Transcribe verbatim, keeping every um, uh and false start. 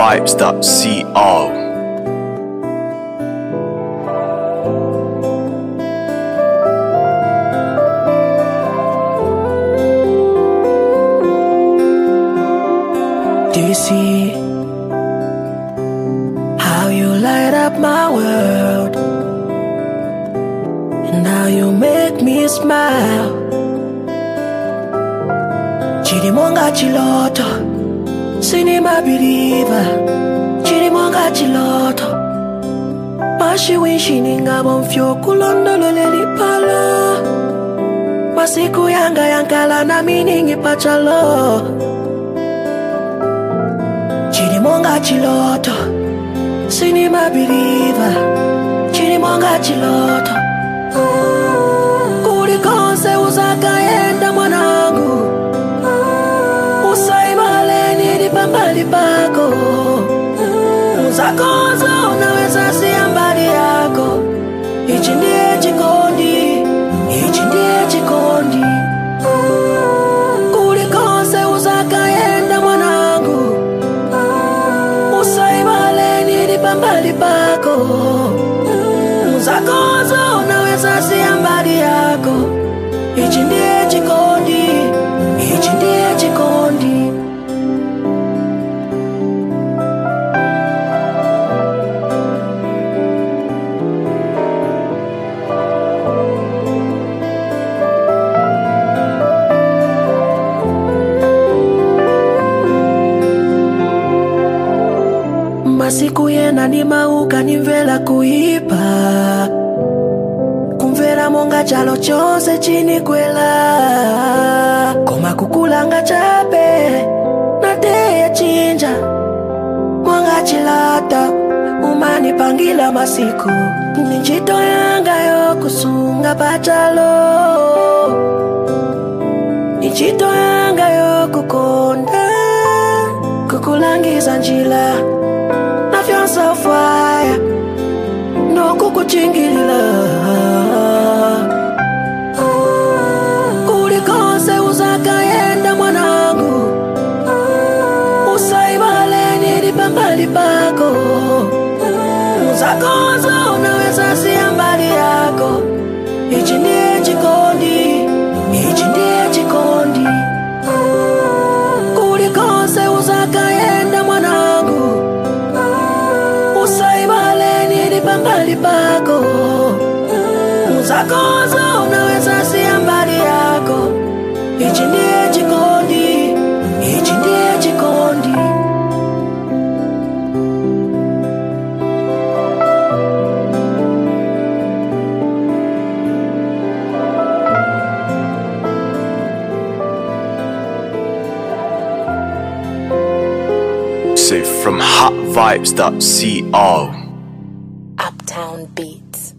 vibes dot co. Do you see how you light up my world, and how you make me smile? Chirimonga chiloto, cinema believer. Chirimonga chiloto, mashi wishini ngabo mfyo kulondolo leli pala. Masiku yanga yankala na miningi pachalo. Chirimonga chiloto, cinema believer. Chirimonga chiloto, kuri konse uzakaenda mwanangu. Usaibale ni pambali pako, uzakoza unaweza siya mbali yako. Ichi ndiye chikondi, ichi ndiye chikondi. Kuri konse uzakaenda mwanangu. Pambali pako, uzakoza unaweza siya mbali yako. Ichi ndiye chikondi, ichi ndiye chikondi. Masiku yena ni mauka ni mvela kuipa, kumvera monga chalo chose chini kwela. Koma kukulanga chape na teya chinja, mwanga chilata umani pangila masiku. Ninjito yanga yo kusunga pachalo, ninjito yanga yo kukonda, kukulangiza njila. Fiança fire, no kukuchingilila. Kuri konse uzakaenda mwanangu. Usaibale ni pambali pako, uzakoza unaweza siya mbali yako. Ichi ndiye chikondi, ichi ndiye chikondi. Kuri konse uzakaenda mwanangu. Usaibale ni pambali pako, uzakoza unaweza siya mbali yako. Ichi ndiye chikondi, ichi ndiye chikondi. So from hot vibes dot co. Uptown Beats.